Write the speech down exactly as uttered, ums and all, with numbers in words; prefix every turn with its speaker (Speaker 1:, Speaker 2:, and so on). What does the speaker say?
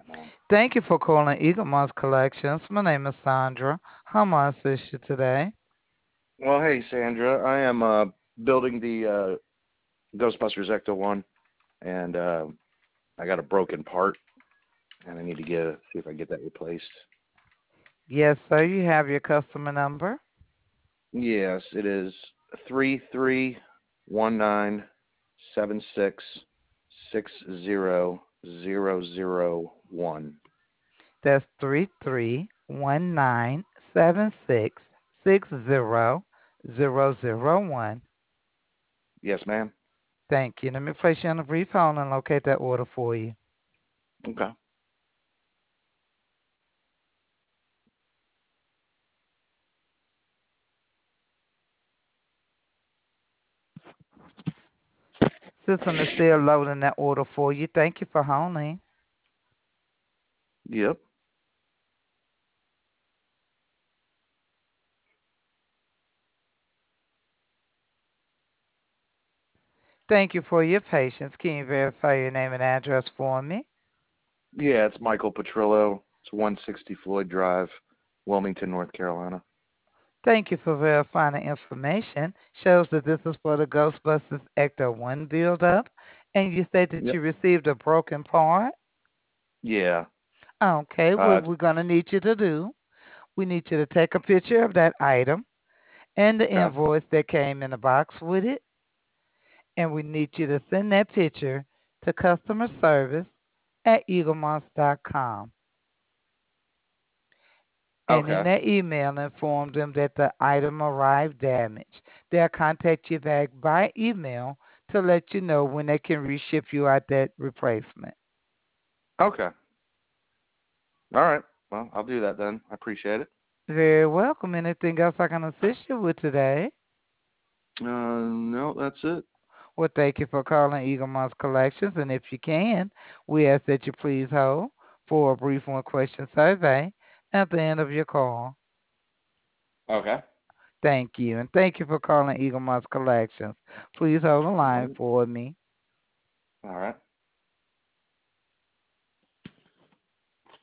Speaker 1: Thank you for calling Eagle Moss Collections. My name is Sandra. How may I assist you today?
Speaker 2: Well, hey, Sandra. I am uh, building the uh, Ghostbusters Ecto one, and uh, I got a broken part, and I need to get see if I can get that replaced.
Speaker 1: Yes, sir. You have your customer number.
Speaker 2: Yes, it is three three one nine seven six six zero zero zero one.
Speaker 1: That's three three one nine seven six six zero zero zero one.
Speaker 2: Yes, ma'am.
Speaker 1: Thank you. Let me place you on a brief hold and locate that order for you.
Speaker 2: Okay.
Speaker 1: System is still loading that order for you. Thank you for holding.
Speaker 2: Yep.
Speaker 1: Thank you for your patience. Can you verify your name and address for me?
Speaker 2: Yeah, it's Michael Petrillo. It's one sixty Floyd Drive, Wilmington, North Carolina.
Speaker 1: Thank you for verifying the information. Shows that this is for the Ghostbusters Ecto one build up. And you say that
Speaker 2: Yep.
Speaker 1: you received a broken part?
Speaker 2: Yeah.
Speaker 1: Okay,
Speaker 2: Uh,
Speaker 1: what we're going to need you to do, we need you to take a picture of that item and the
Speaker 2: okay.
Speaker 1: invoice that came in the box with it. And we need you to send that picture to customer service at eaglemonster dot com. And in
Speaker 2: Okay.
Speaker 1: that email, inform them that the item arrived damaged. They'll contact you back by email to let you know when they can reship you out that replacement.
Speaker 2: Okay. All right. Well, I'll do that then. I appreciate it.
Speaker 1: Very welcome. Anything else I can assist you with today?
Speaker 2: Uh, no, that's it.
Speaker 1: Well, thank you for calling Eagle Moss Collections. And if you can, we ask that you please hold for a brief one question survey at the end of your call.
Speaker 2: Okay.
Speaker 1: Thank you. And thank you for calling Eagle Moss Collections. Please hold the
Speaker 2: All
Speaker 1: line
Speaker 2: right.
Speaker 1: for me.
Speaker 2: All right.